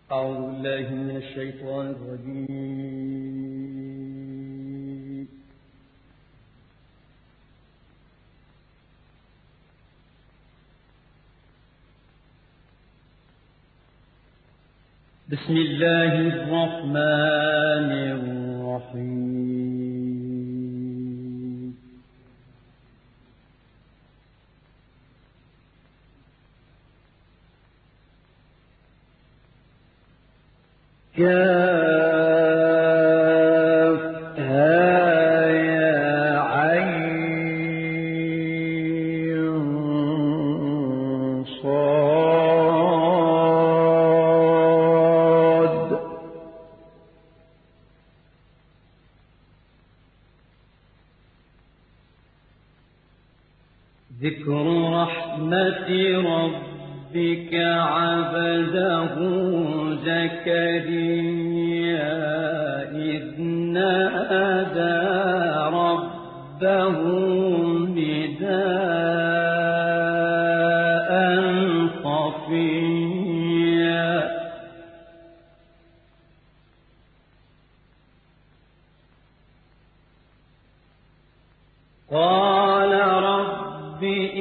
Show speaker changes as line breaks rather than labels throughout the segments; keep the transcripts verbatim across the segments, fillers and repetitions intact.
أعوذ بالله من الشيطان الرجيم. بسم الله الرحمن الرحيم. كافها يا عين صاد ذكر رحمة ربك عبده زكريا إذ نادى ربه نداء خفيا قال رب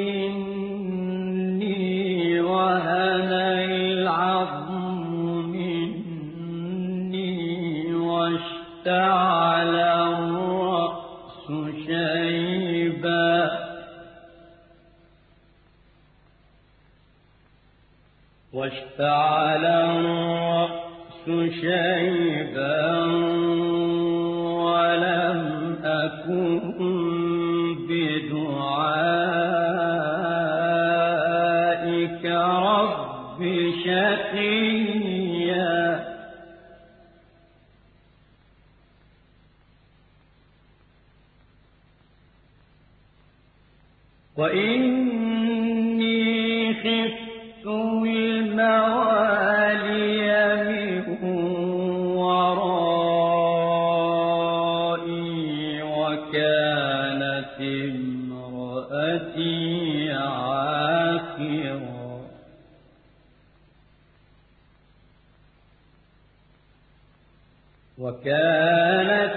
إني وهن العظم مني واشتعل الرأس شيبا واشتعل الرأس شيبا ولم أكن بدعائك رب شقيا وإني خفت الموالي من ورائي وكانت امرأتي عاقرا وكانت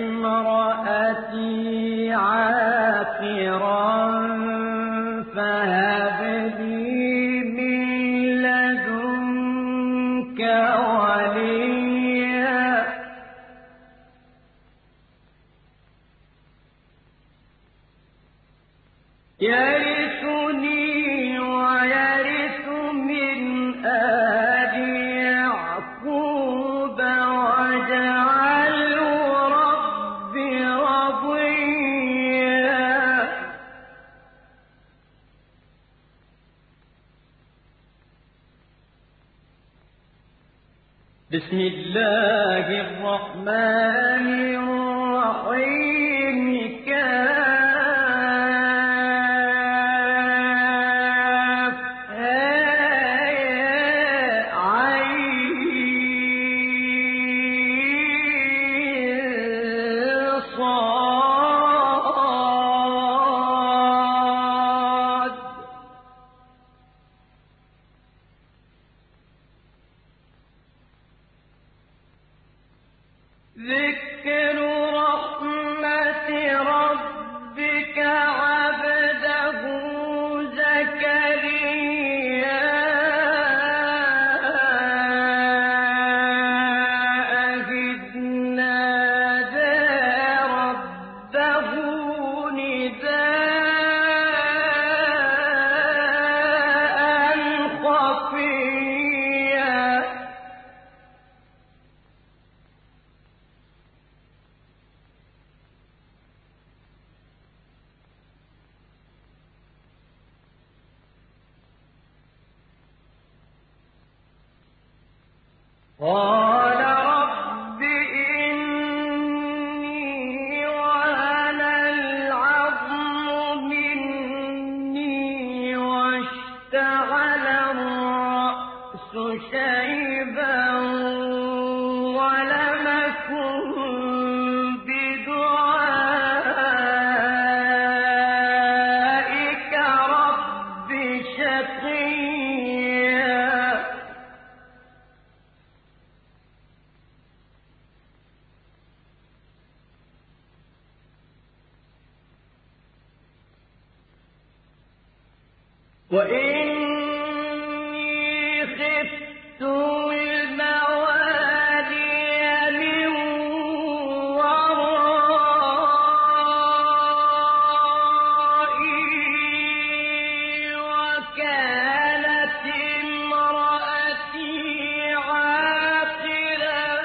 امرأتي عاقرا فهب لي من لدنك وليا يرثني ويرث من آل يعقوب واجعله رب رضيا بسم الله الرحمن الرحيم ذكر رحمة ربك عبده زكريا إذ نادى ربه نداء خفيا قال رب إني وهن العظم مني واشتعل الرأس شيبا ولم أكن بدعائك رب شقيا وإني خفت الموالي من ورائي وكانت امرأتي عاقرا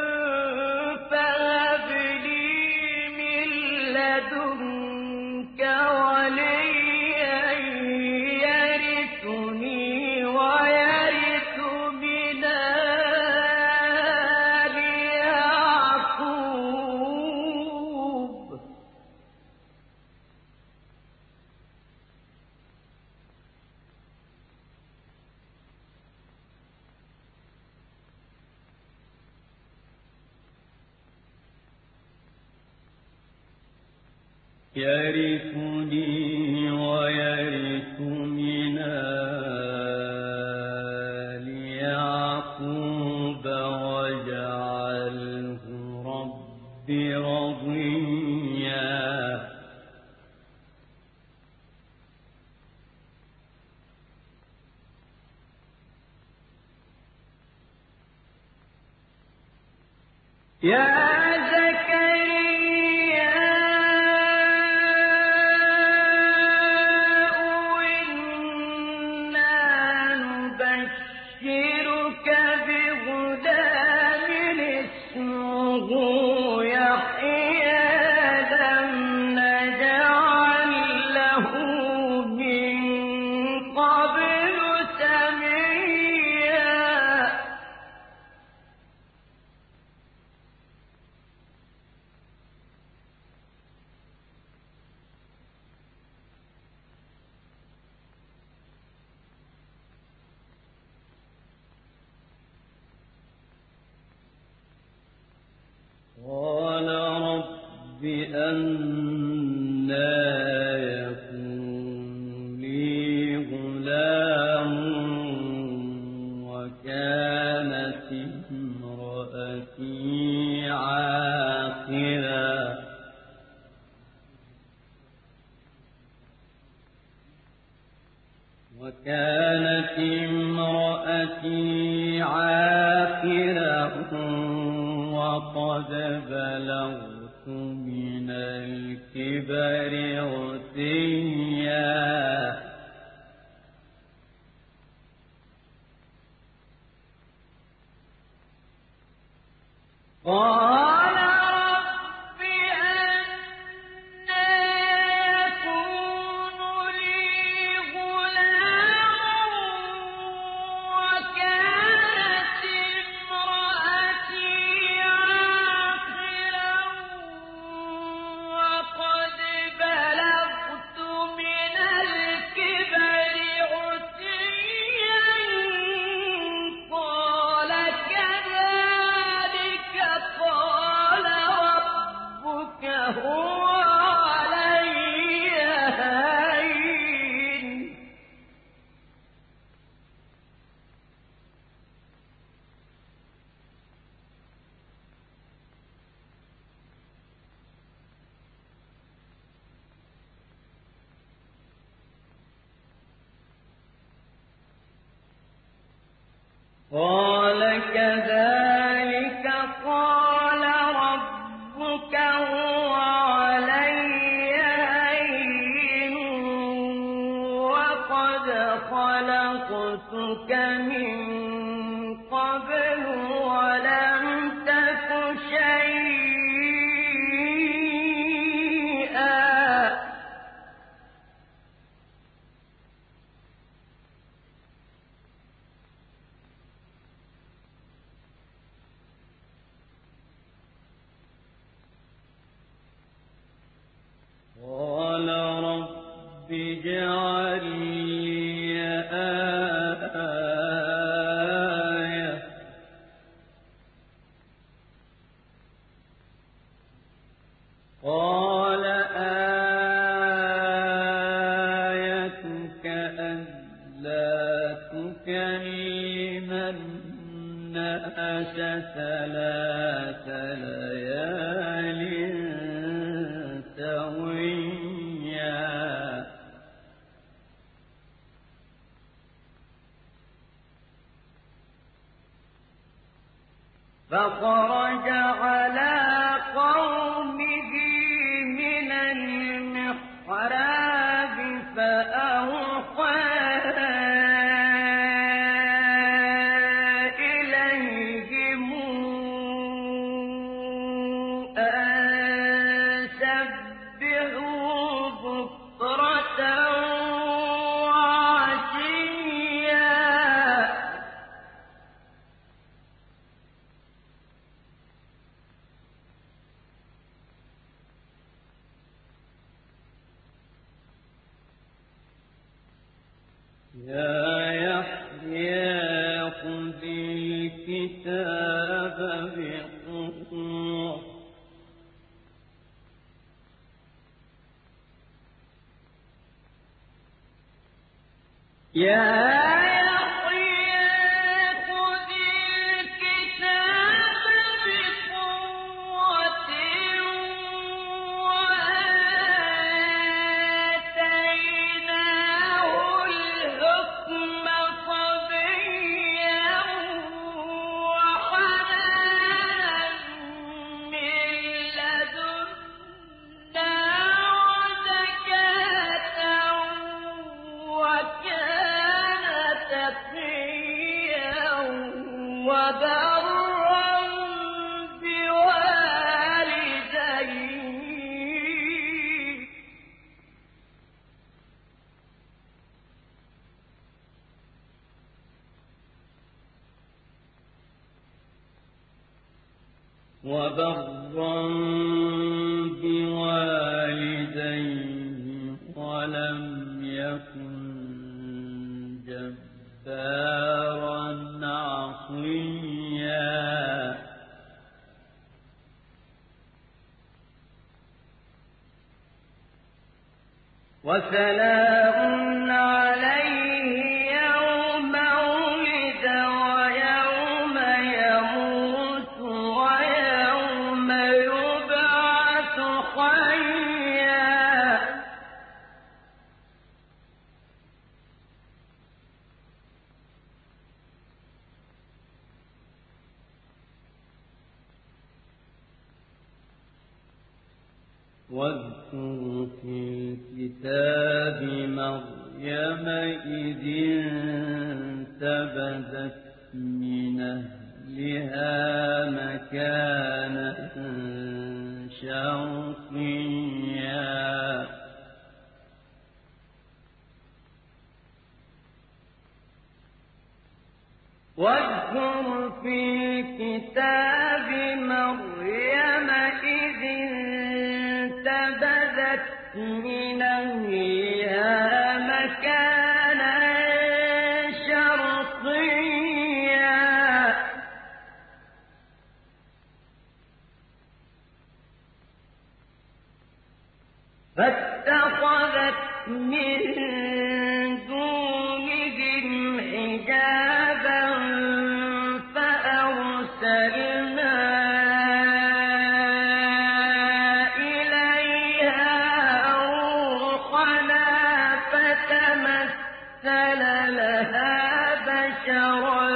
فهب لي من لدنك وليا يرثني ويرث من آل يعقوب يرثني ويرث من آل يعقوب واجعله رب رضيا يا زكريا إنا نبشرك بغلام اسمه يحيى لم نجعل له من قبل سميا قال رب أنى يكون لي غلام وكانت امرأتي عاقرا وكانت امرأتي عاقرا وقد بلغت من الكبر عتيا قال رب أنى يكون لي غلام وكانت امرأتي عاقرا وقد بلغت من الكبر عتيا قال كذلك قال ربك هو علي هين قال كذلك قال ربك هو علي هين وقد خلقتك من قبل ولم تك شيئا قال رب اجعل لي آية قال آيتك ألا تكلم الناس ثلاث ليال سويا فخرج على قومه من المحراب فأوحى إليهم أن سبحوا بكرة وعشيا يا يحيى خذ الكتاب بقوة يا وبرا بوالديه ولم يكن جبارا عصيا وسلام عليه يوم ولد ويوم يموت ويوم يبعث حيا واذكر في الكتاب مريم إذ انتبذت من أهلها مكانا شرقيا واذكر في الكتاب مريم إذ انتبذت من أهلها مكانا شرقيا فاتخذت من دونهم حجابا فأرسلنا لها بشرا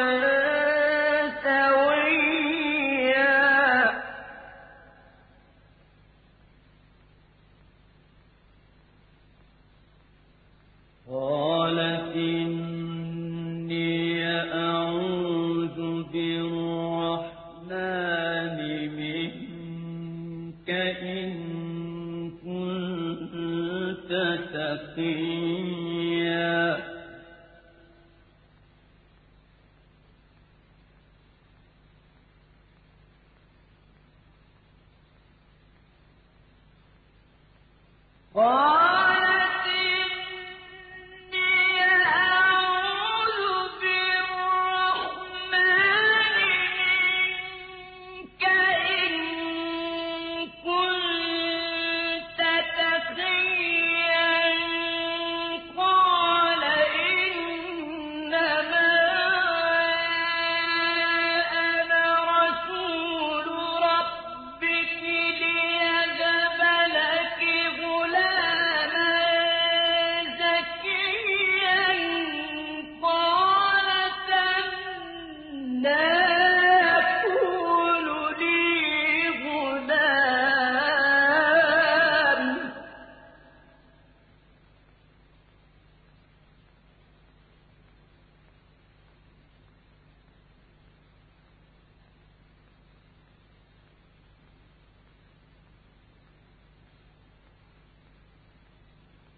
سويا قالت إني أعوذ بالرحمن منك إن كنت تقيا قالت إني أعوذ بالرحمن منك إن كنت تقيا قال إنما أنا رسول ربك ليهب لك غلاما زكيا قالت أنى يكون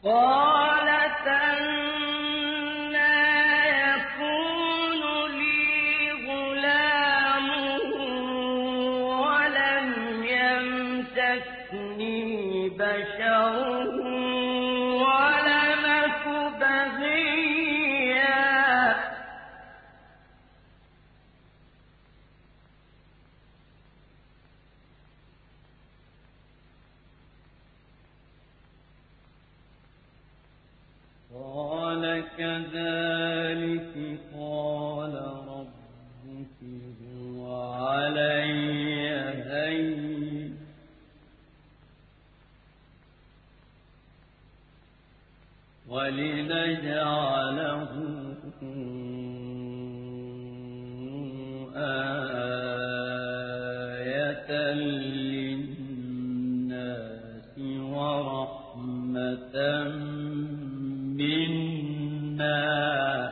قالت أنى يكون لي غلام ولم يمسسني بشر ولم أك بغيا قال كذلك قال ربك هو علي هين ولنجعله آية للناس ورحمة منا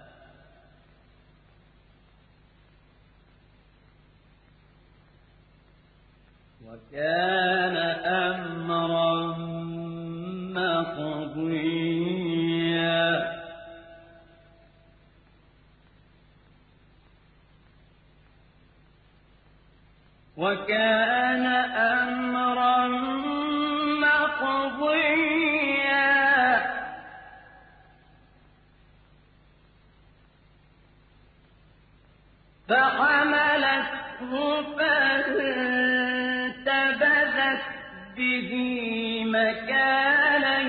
وكان أمرا مقضيا وكان أمرا مقضيا فحملته فانتبذت به مكانا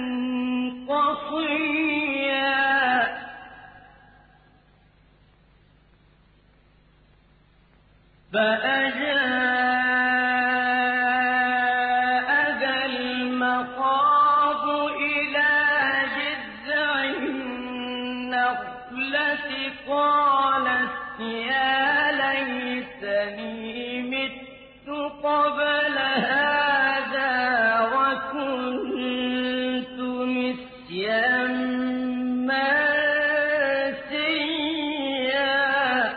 قصيا فأجاءها المخاض إلى جذع النخلة قالت يا ليتني مت قبل هذا وكنت نسيا منسيا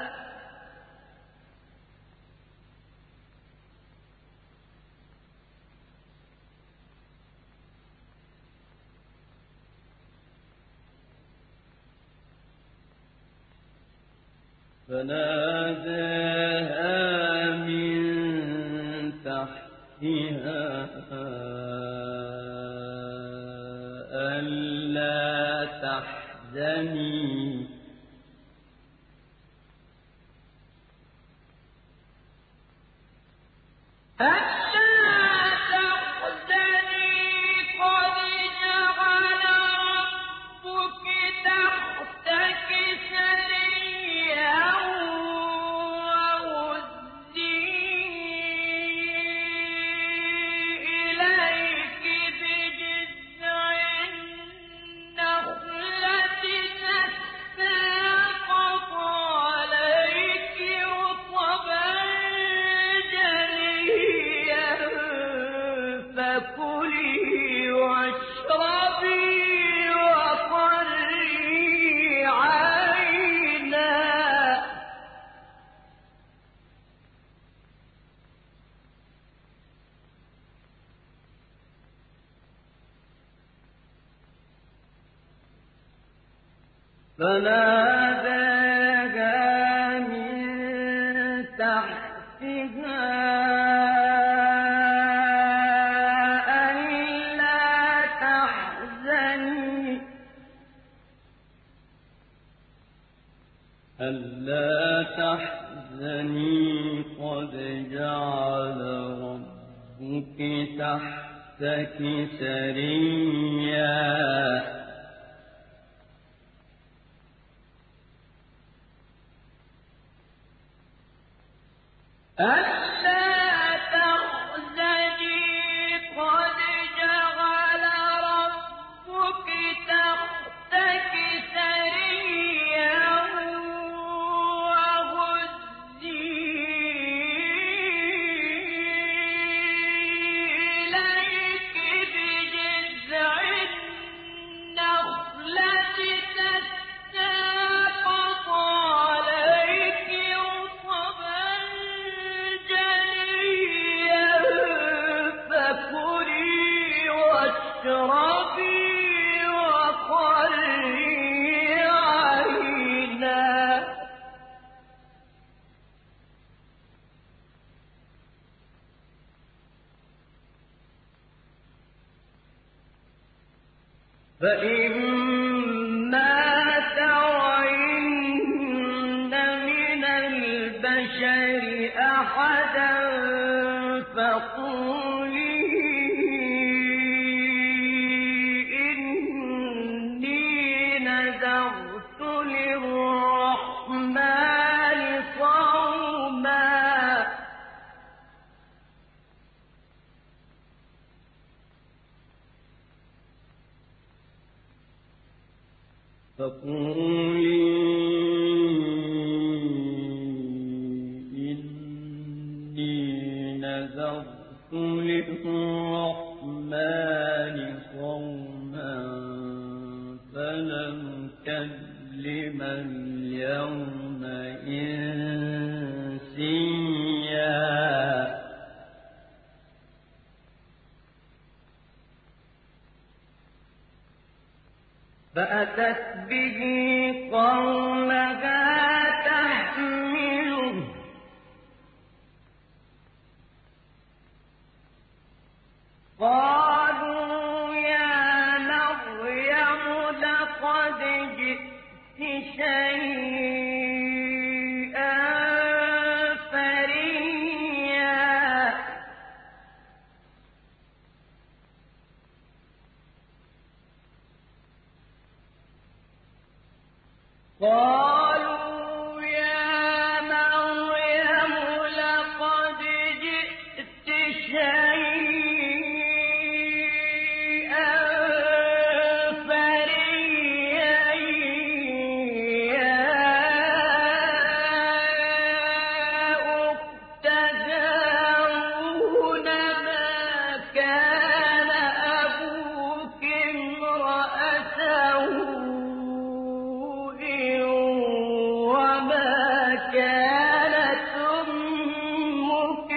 فناداها من تحتها ألا تحزني فكلي واشربي وقري عينا فناداها من تحتها ألا تحزني قد جعل ربك تحتك سريا ألا تحزني قد جعل ربك تحتك سريا فإما ترين من البشر أحدا فقولي إني نذرت للرحمن صوما فقولي إني نذرت للرحمن صوما فلن أكلم اليوم إنسيا فأتت به قومها تحمله قالوا يا مريم لقد جئت شيئا فريا قالوا يا مريم لقد جئت شيئا فريا يا أخت هارون ما كان أبوك امرأ سوء وما كانت أمك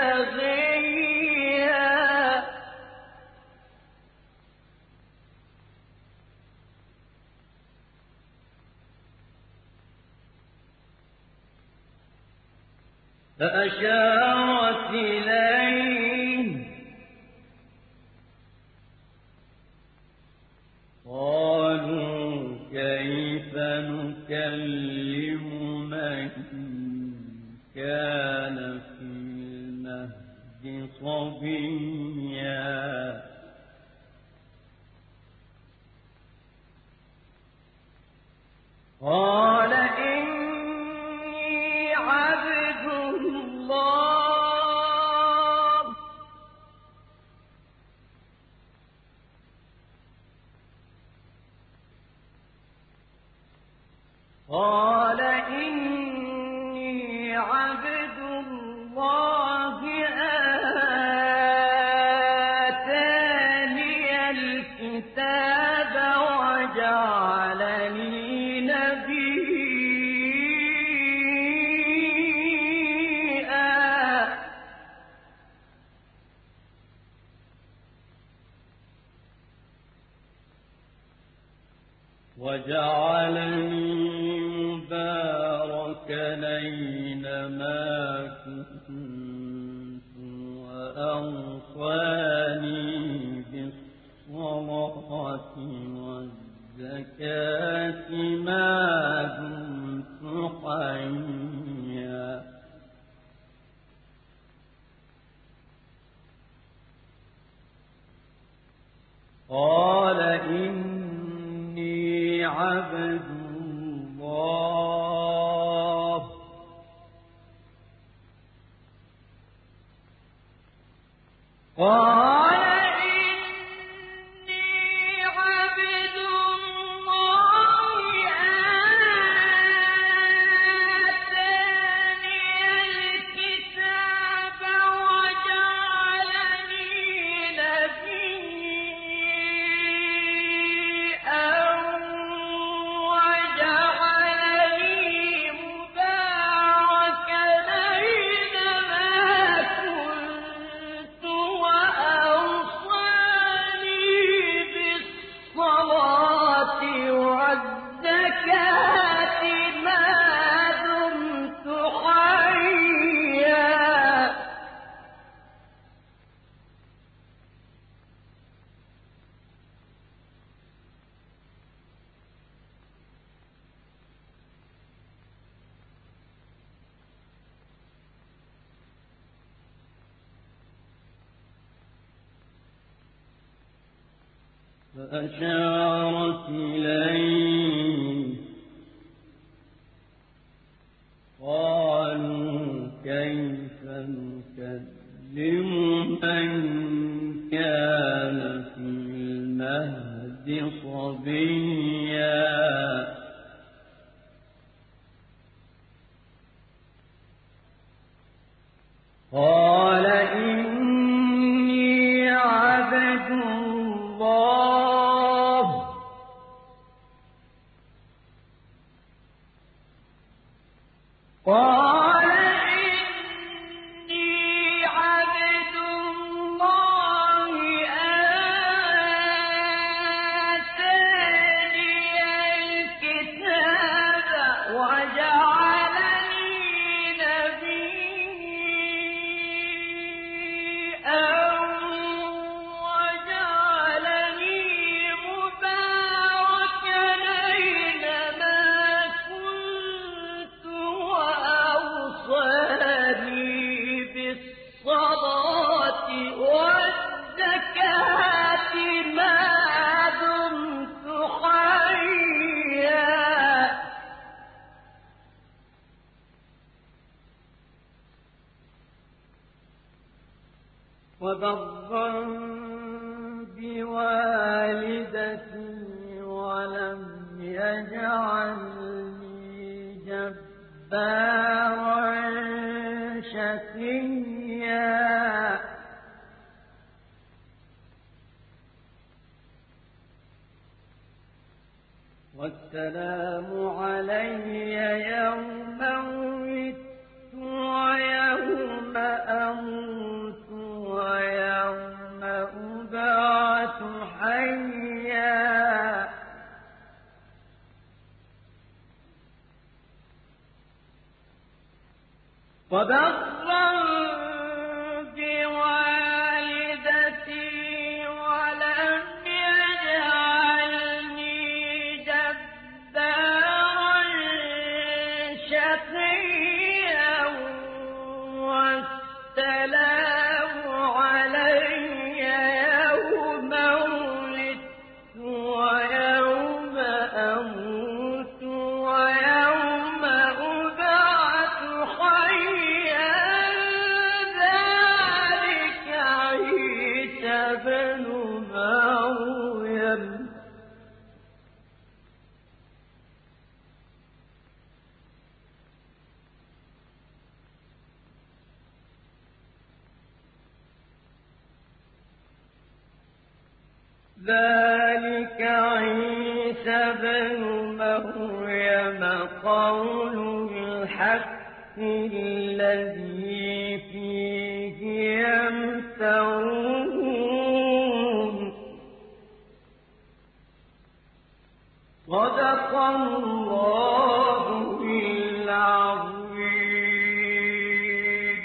بغيا فأشارت إليه قالوا كيف نكلم من كان في المهد صبيا قال إني عبد الله قال إني عبد الله آتاني الكتاب وجعلني نبيا وجعلني مباركا أينما كنت وأوصاني بالصلاة والزكاة ما دمت حيا قال إني عبد الله قال إني عبد الله آتاني الكتاب وجعلني نبيا وجعلني مباركا أينما كنت وأوصاني فأشارت إليه قالوا كيف نكلم من كان في المهد صبيا قال إني عبد الله قال إني عبد الله آتاني الكتاب وجعلني نبيا وجعلني مباركا أينما كنت وأوصاني بالصلاة والزكاة ما دمت حيا وبرا بوالدتي ولم يجعلني جبارا شقيا والسلام علي يوم ولدت ويوم أموت ويوم أبعث حيا وبرا بوالدتي ولم يجعلني جبارا شقيا والسلام علي يوم ولدت ويوم أموت ويوم أبعث حيا ذلك عيسى بن مريم ذلك عيسى بن مريم قول الحق الذي فيه يمترون صدق الله العظيم.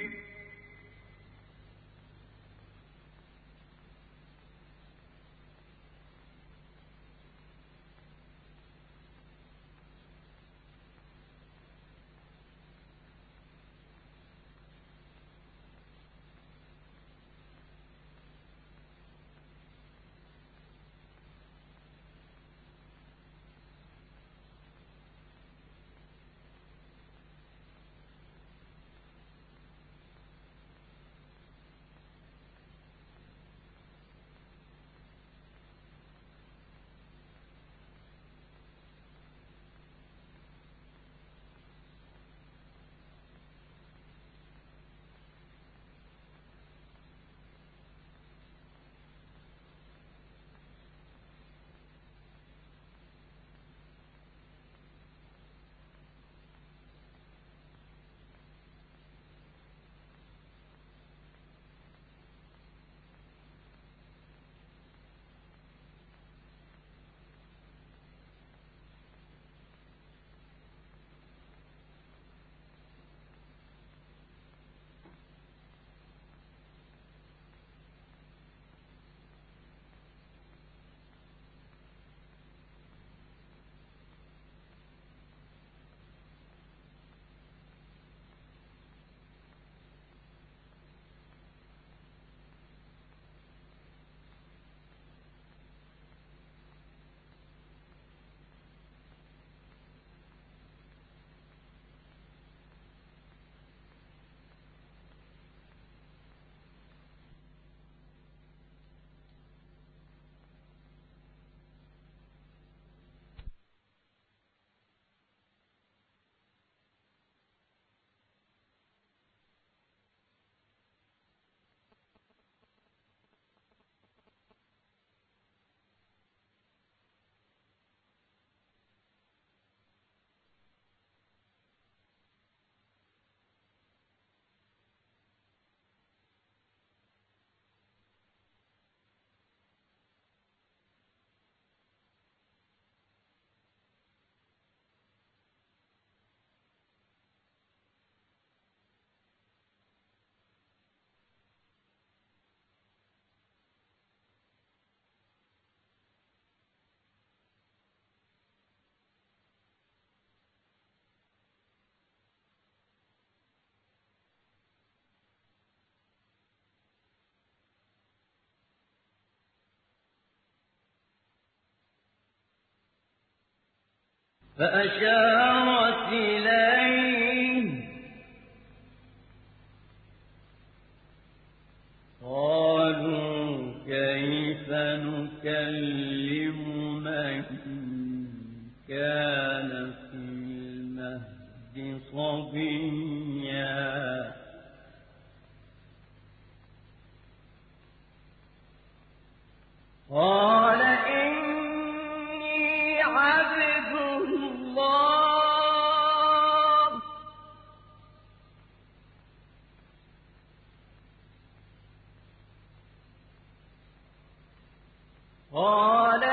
فأشارت إليه قالوا كيف نكلم من كان في المهد صبيا قال إني عبد الله قال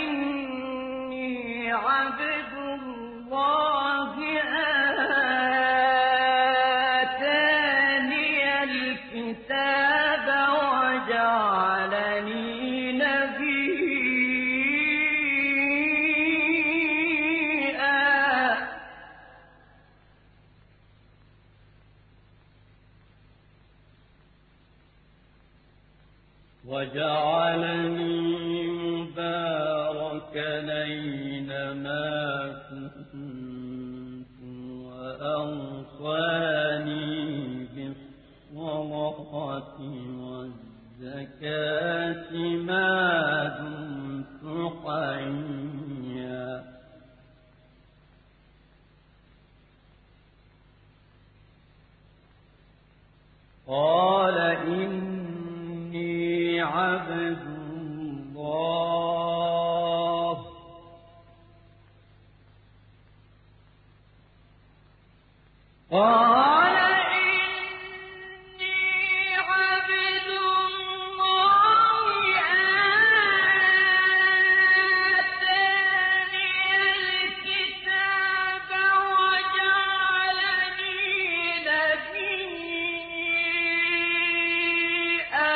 إني عبد الله آتاني الكتاب وجعلني وجعلني مباركا أينما كنت وأوصاني بالصلاة والزكاة ما دمت حيا قال إني عبد الله قال إني عبد الله آتاني الكتاب وجعلني نبيا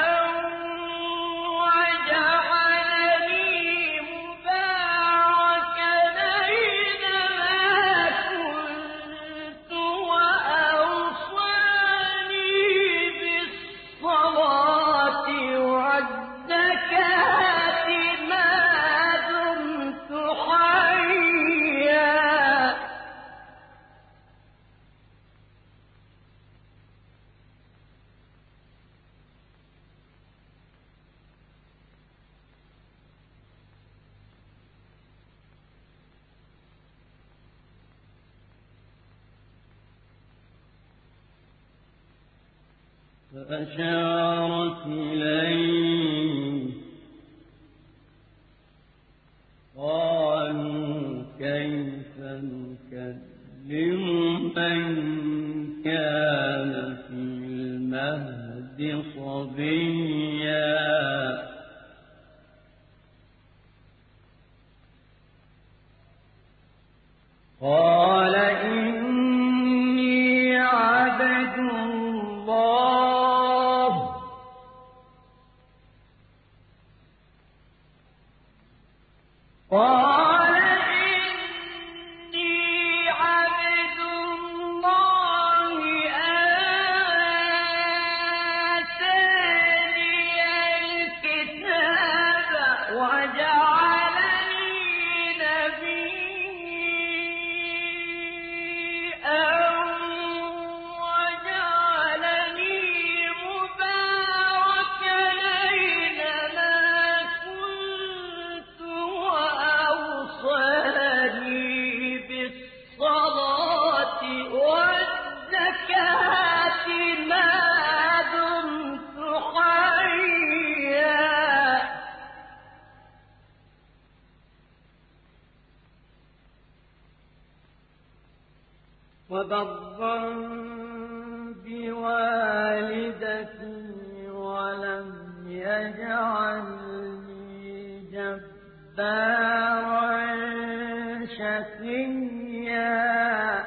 فأشارت إليه قالوا كيف نكلم من كان في المهد صبيا قال إني عبد الله قال إني عبد الله آتاني الكتاب وجعلني نبيا وجعلني مباركا أينما كنت وأوصاني بالصلاة والزكاة ما دمت حيا وبرا بوالدتي ولم يجعلني جبارا شقيا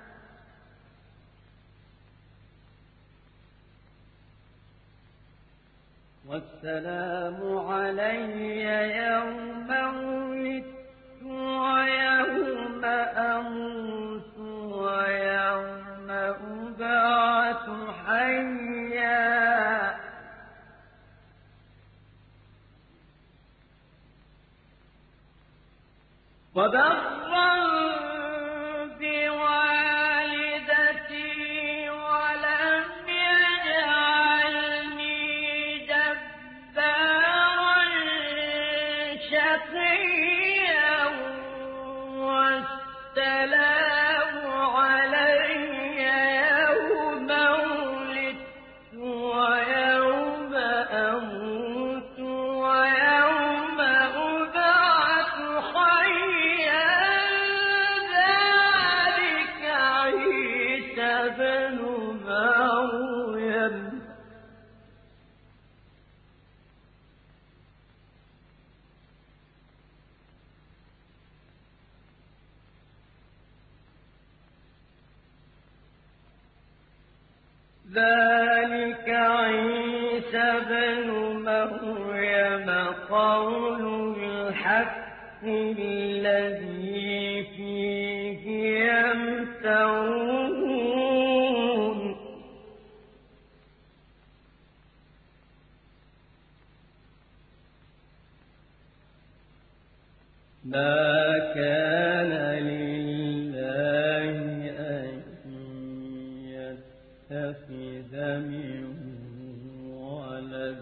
والسلام علي يوم ولدت ويوم أموت ويوم أبعث حيا وبرا ذلك عيسى بن مريم قول الحق الذي فيه يمترون ما كان لله أن يتخذ من ولد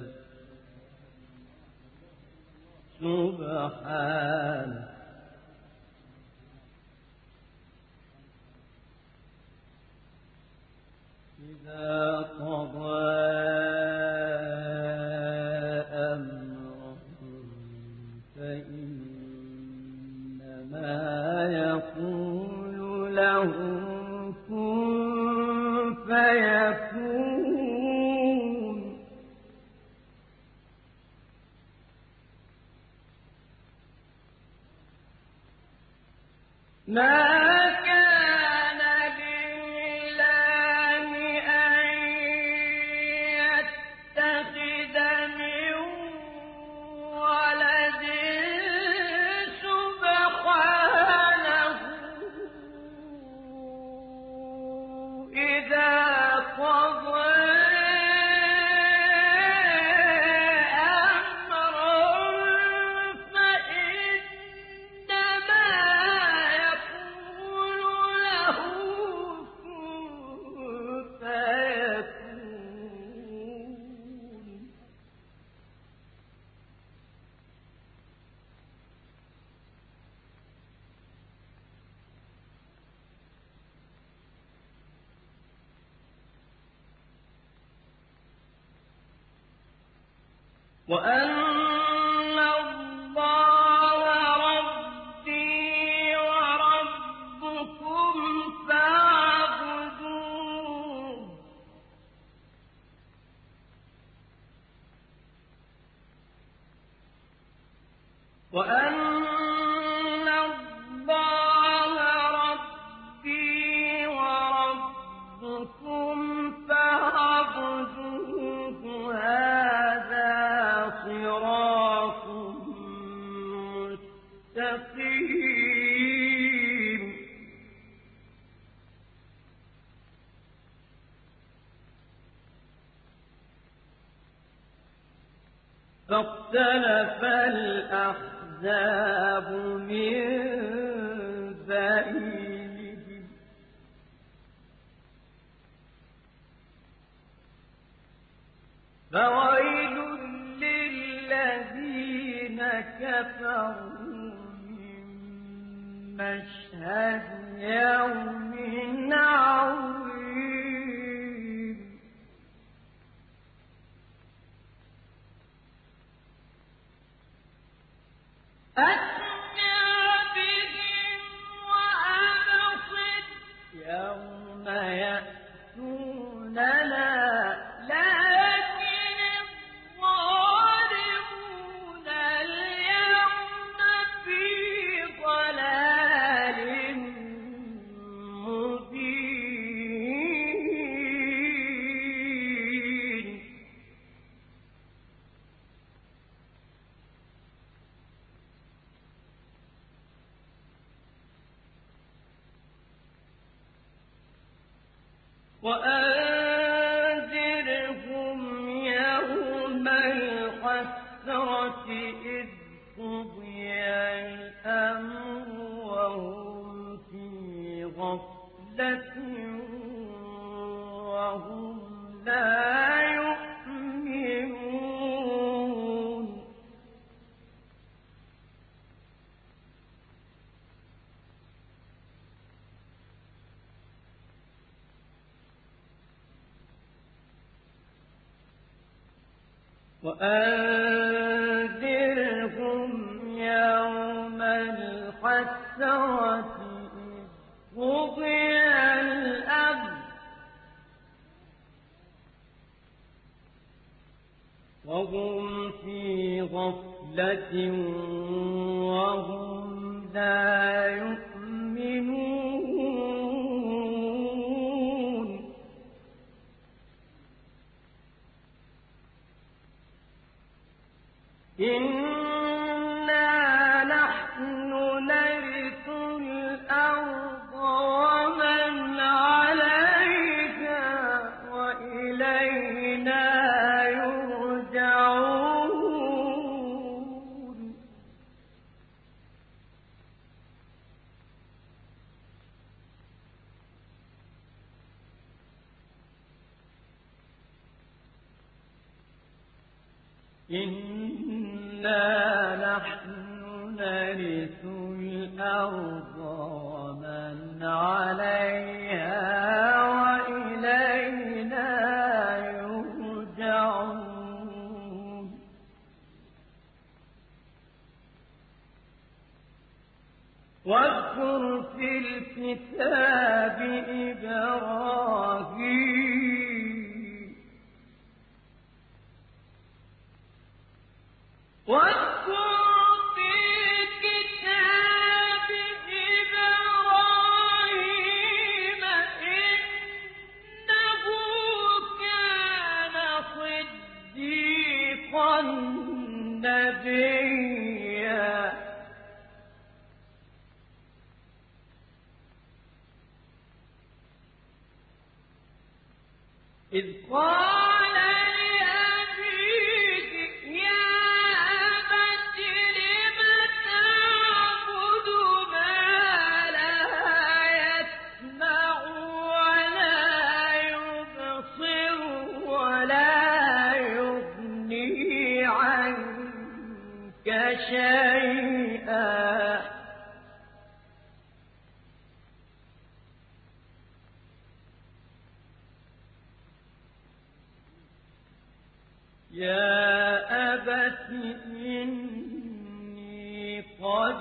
سبحانه إذا قضى أمرا فإنما يقول له كن فيكون ما كان لله أن يتخذ من ولد سبحانه إذا قضى وأن الله ربي وربكم فاعبدوه وأن الله ربي وربكم فاعبدوه هذا صراط مستقيم فاختلف الأحزاب من بينهم فويل للذين كفروا من مشهد يوم عظيم أسمع بهم وأبصر يوم يأتوننا لكن الظالمون اليوم في ضلال مبين وأنذرهم يوم الحسرة إذ قضي الأمر وهم في غفلة وهم لا يؤمنون وأنذرهم يوم الحسرة إذ قضي الأمر وهم في غفلة وهم لا يؤمنون إنا نحن نرث الأرض ومن عليها وإلينا يرجعون إنا نحن نرث الأرض ومن عليها وإلينا يرجعون واذكر في الكتاب إبراهيم واذكر في الكتاب إبراهيم إنه كان صديقا نبيا إذ قال لأبيه يا أبت لم تعبد ما لا يسمع ولا يبصر ولا يغني عنك شيئا يا أبت إني قد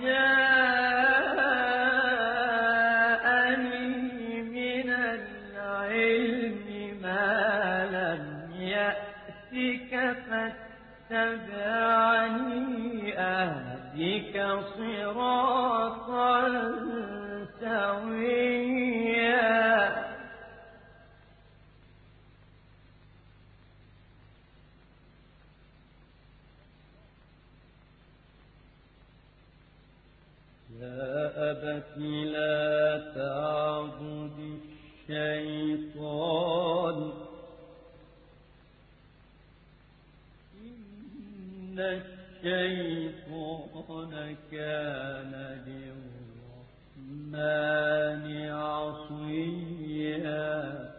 جاءني من العلم ما لم يأتك فاتبعني أهدك صراطا سويا يا أبت لا تعبد الشيطان إن الشيطان كان للرحمن عصيا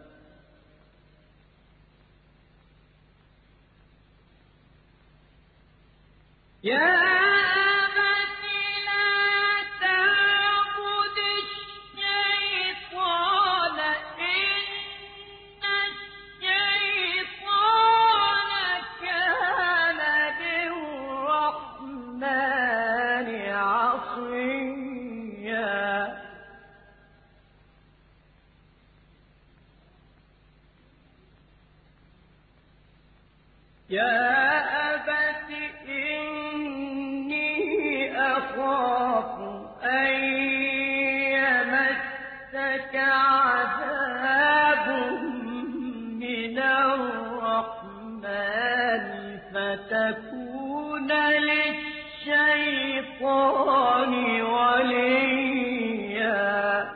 يا يا أبت إني أخاف أن يمسك عذاب من الرحمن فتكون للشيطان وليا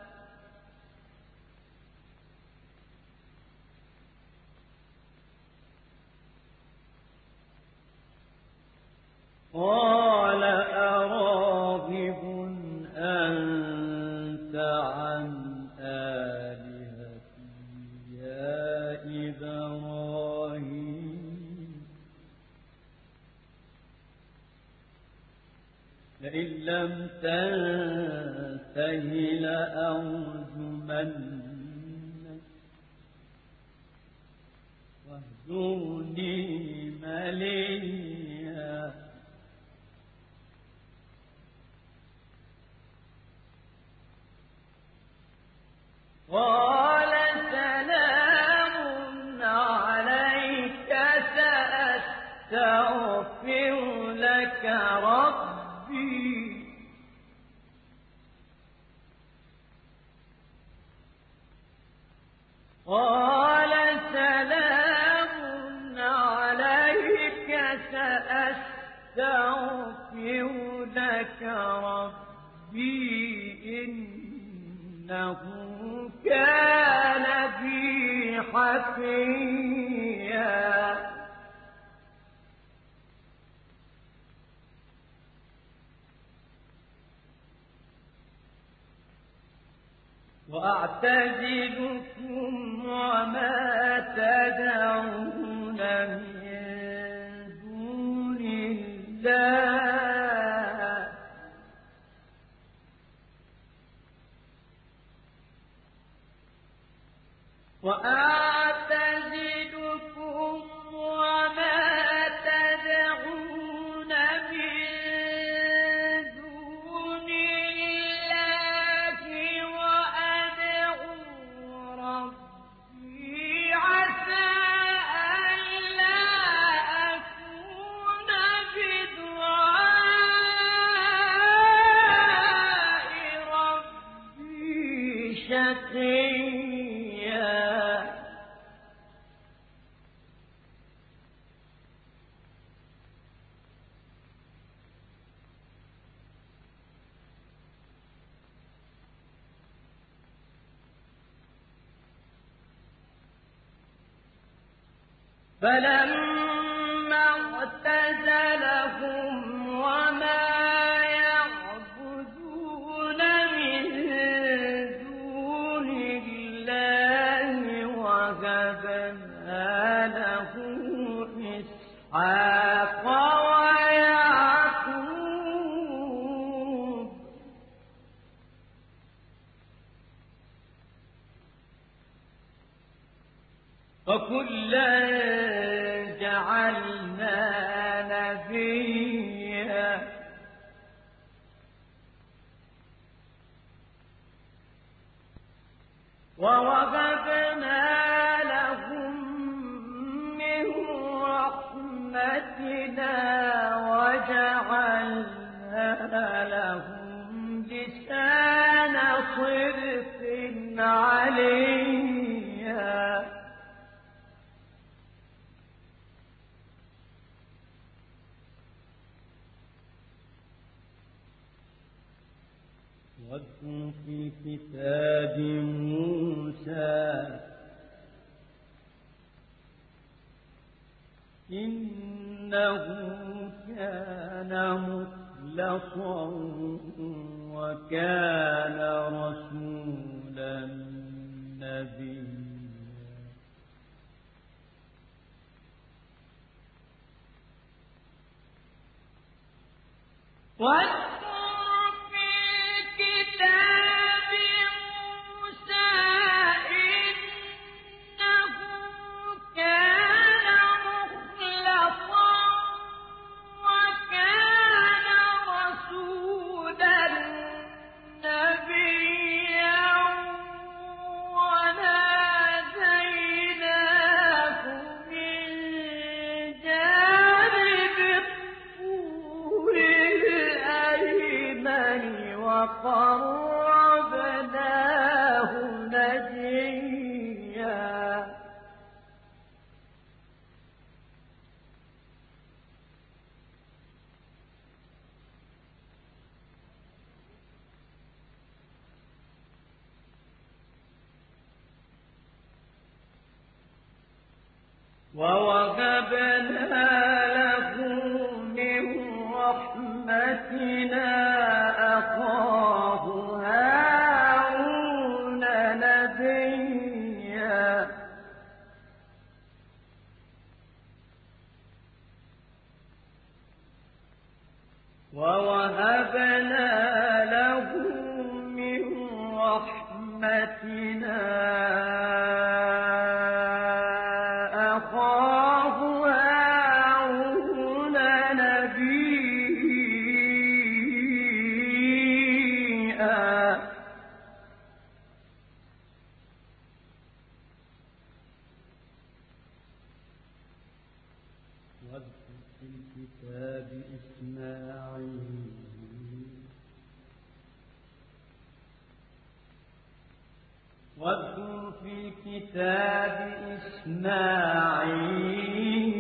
قال أراغب أنت عن آلهتي يا إبراهيم لئن لم تنته لأرجمنك واهجرني مليا قال سلام عليك سأستغفر لك ربي قال سلام عليك سأستغفر ربي إنه كان بي حفيا وأعتزلكم وما تدعون من دون الله وأعتزلكم وما تدعون من دون الله وأدعو ربي عسى ألا أكون بدعاء ربي شقيا فلما اعتزلهم وما يعبدون من دون الله وهبنا له إسحاق ويعقوب وكلا جعلنا نبيا ووهبنا لهم من رحمتنا وجعلنا لهم لسان صدق عليا واذكر في كتاب موسى إنه كان مخلصا وكان رسولا نبيا كتاب موسى إنه كان مخلصا وكان رسولا نبيا وناديناه من جانب الطور الأيمن وقربناه نجيا ووهبنا له من رحمتنا أخاه هارون نبيا ووهبنا له من رحمتنا أخاه هارون نبيا واذكر في الكتاب إسماعيل واذكر في الكتاب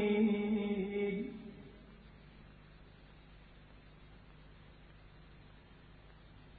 إسماعيل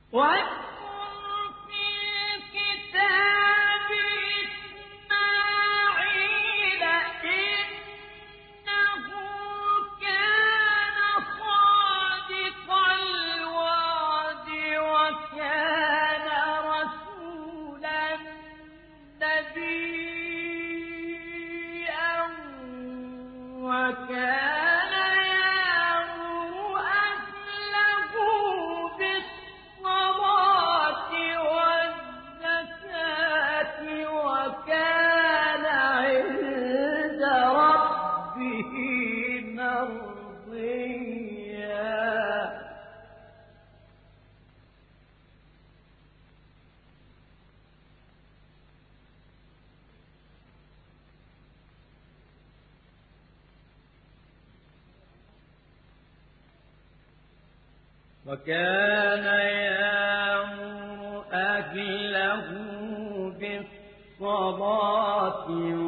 وكان يأمر أهله بالصلاة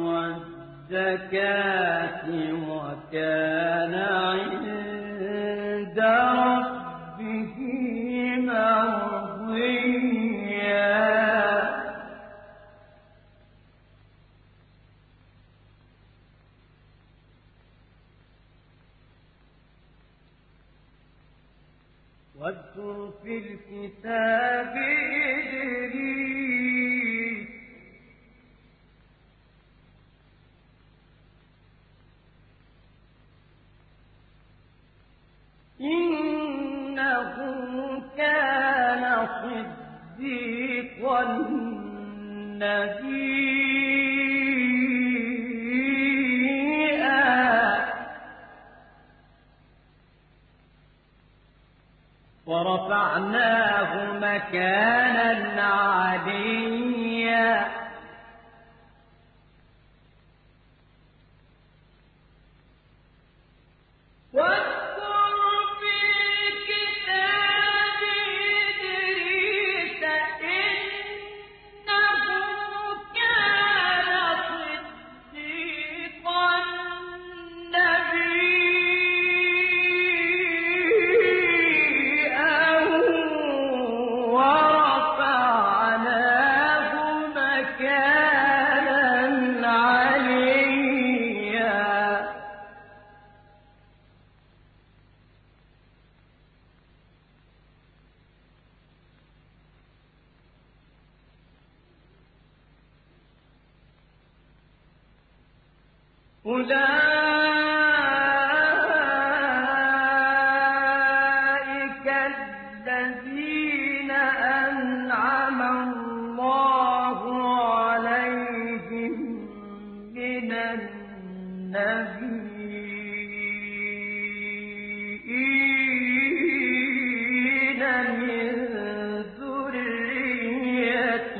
والزكاة وكان عند ربه مرضيا. واذكر في الكتاب إدريس إنه كان صديقا نبيا ورفعناه مكانا عليا. أولئك الذين أنعم الله عليهم من النبيين من ذرية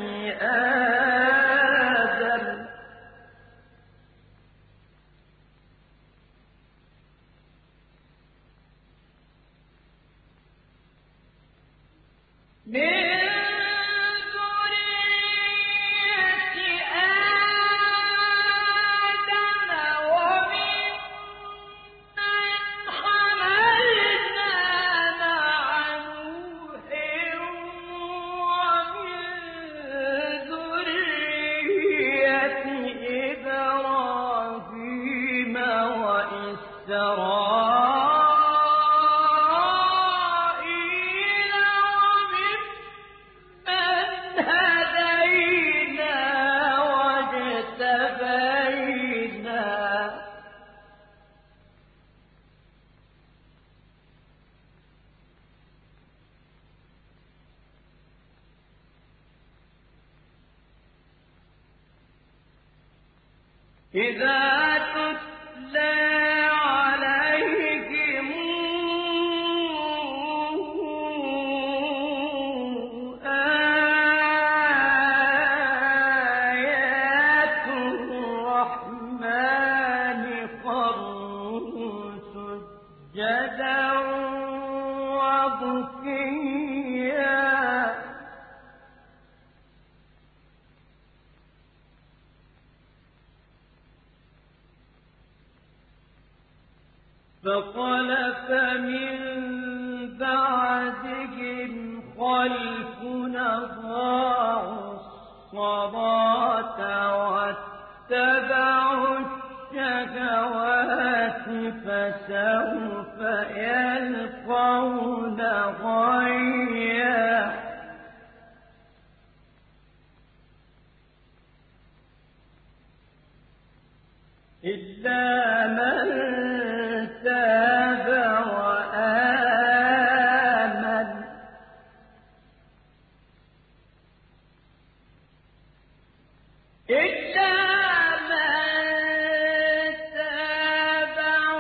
آدم من إذا تتلى عليهم آيات الرحمن خروا سجدا وبكيا. فخلف من بعدهم خلفنا ضاعوا الصلاة واتبعوا الشهوات فسوف يلقون غيا إلا من تاب وآمن إلا من تاب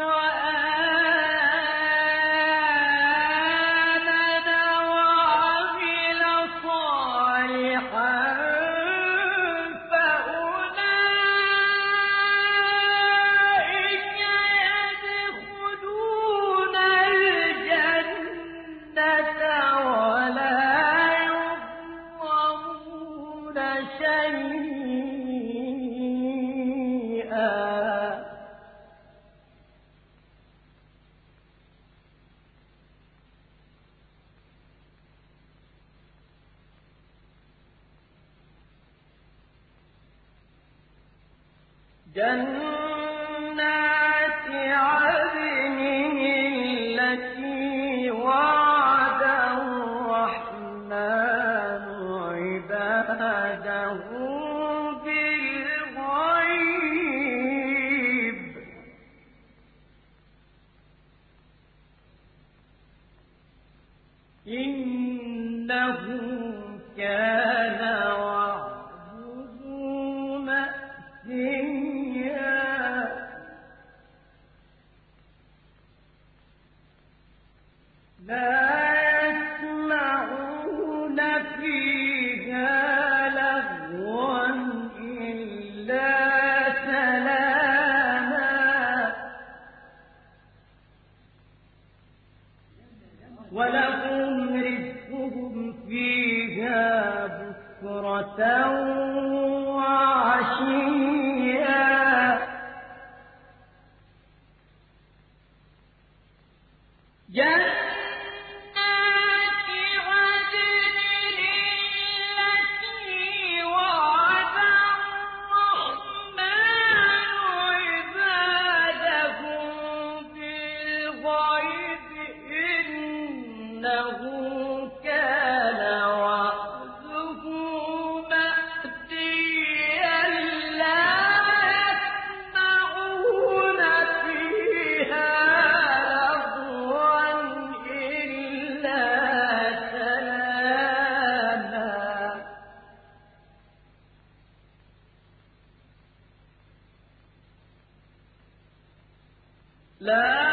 وآمن وعمل صالحا فأولئك يدخلون الجنة ولا يظلمون شيئا جنات عدن التي وعد الرحمن عباده بالغيب إنه كان وعده مأتيا لا يسمعون فيها لغوا إلا سلاما ولهم رزقهم فيها بكرة وعشيا جنات عدن التي وعد الرحمن عباده بالغيب إنه كان وعده مأتيا لا يسمعون فيها لغوا إلا سلاما لا